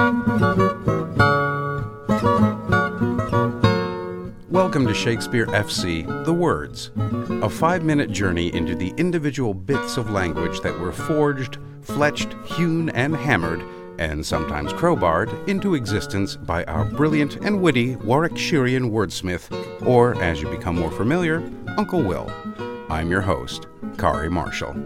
Welcome to Shakespeare FC, The Words, a 5-minute journey into the individual bits of language that were forged, fletched, hewn, and hammered, and sometimes crowbarred, into existence by our brilliant and witty Warwickshirian wordsmith, or, as you become more familiar, Uncle Will. I'm your host, Kari Marshall.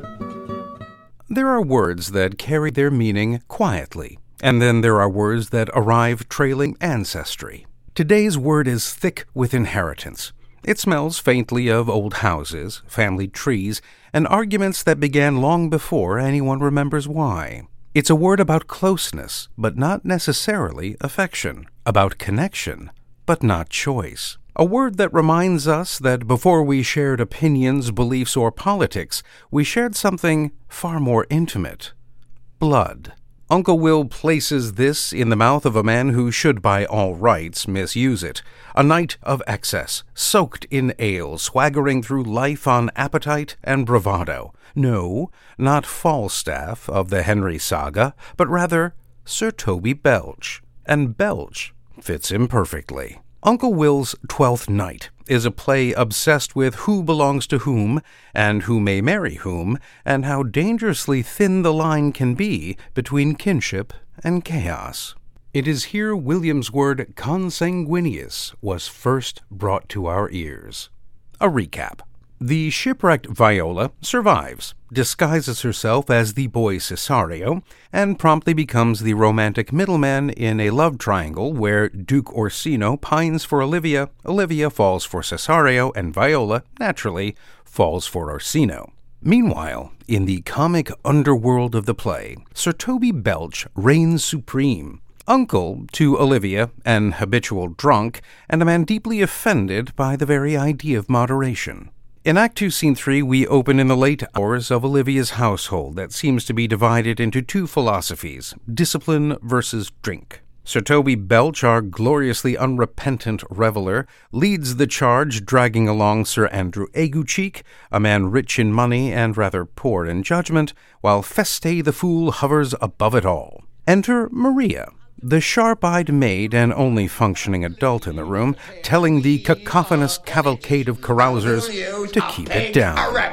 There are words that carry their meaning quietly, and then there are words that arrive trailing ancestry. Today's word is thick with inheritance. It smells faintly of old houses, family trees, and arguments that began long before anyone remembers why. It's a word about closeness, but not necessarily affection, about connection, but not choice. A word that reminds us that before we shared opinions, beliefs, or politics, we shared something far more intimate: blood. Uncle Will places this in the mouth of a man who should by all rights misuse it. A knight of excess, soaked in ale, swaggering through life on appetite and bravado. No, not Falstaff of the Henry saga, but rather Sir Toby Belch. And Belch fits him perfectly. Uncle Will's Twelfth Night is a play obsessed with who belongs to whom, and who may marry whom, and how dangerously thin the line can be between kinship and chaos. It is here William's word consanguineous was first brought to our ears. A recap. The shipwrecked Viola survives, disguises herself as the boy Cesario, and promptly becomes the romantic middleman in a love triangle where Duke Orsino pines for Olivia, Olivia falls for Cesario, and Viola, naturally, falls for Orsino. Meanwhile, in the comic underworld of the play, Sir Toby Belch reigns supreme. Uncle to Olivia, an habitual drunk, and a man deeply offended by the very idea of moderation. In Act 2, Scene 3, we open in the late hours of Olivia's household that seems to be divided into two philosophies, discipline versus drink. Sir Toby Belch, our gloriously unrepentant reveler, leads the charge, dragging along Sir Andrew Aguecheek, a man rich in money and rather poor in judgment, while Feste the Fool hovers above it all. Enter Maria, the sharp-eyed maid and only functioning adult in the room, telling the cacophonous cavalcade of carousers to keep it down.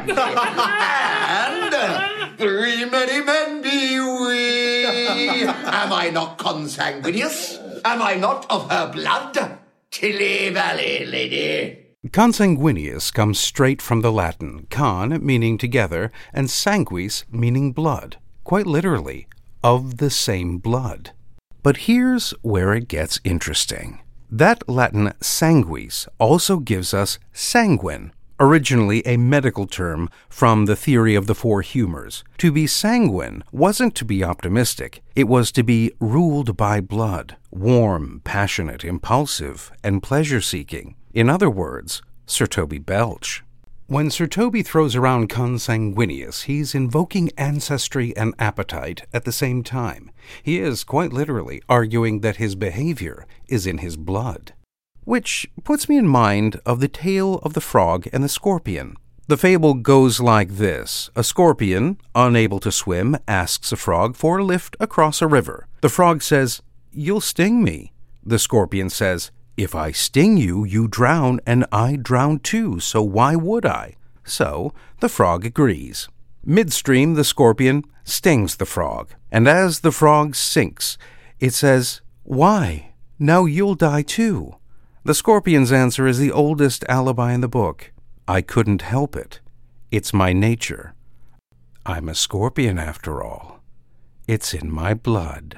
And three merry men be we. Am I not consanguineous? Am I not of her blood? Tilly Valley, lady. Consanguineous comes straight from the Latin, con meaning together, and sanguis meaning blood. Quite literally, of the same blood. But here's where it gets interesting. That Latin sanguis also gives us sanguine, originally a medical term from the theory of the four humors. To be sanguine wasn't to be optimistic. It was to be ruled by blood, warm, passionate, impulsive, and pleasure-seeking. In other words, Sir Toby Belch. When Sir Toby throws around consanguineous, he's invoking ancestry and appetite at the same time. He is, quite literally, arguing that his behavior is in his blood. Which puts me in mind of the tale of the frog and the scorpion. The fable goes like this. A scorpion, unable to swim, asks a frog for a lift across a river. The frog says, "You'll sting me." The scorpion says, "If I sting you, you drown, and I drown too, so why would I?" So the frog agrees. Midstream, the scorpion stings the frog, and as the frog sinks, it says, "Why? Now you'll die too." The scorpion's answer is the oldest alibi in the book. "I couldn't help it. It's my nature. I'm a scorpion after all. It's in my blood."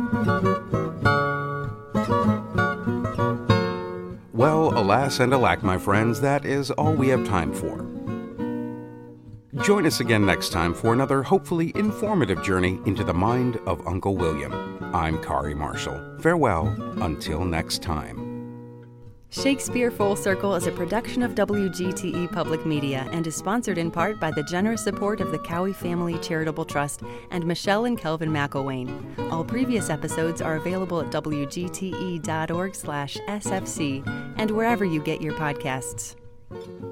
Well, alas and alack, my friends, that is all we have time for. Join us again next time for another hopefully informative journey into the mind of Uncle William. I'm Kari Marshall. Farewell until next time. Shakespeare Full Circle is a production of WGTE Public Media and is sponsored in part by the generous support of the Cowie Family Charitable Trust and Michelle and Kelvin McElwain. All previous episodes are available at wgte.org/sfc and wherever you get your podcasts.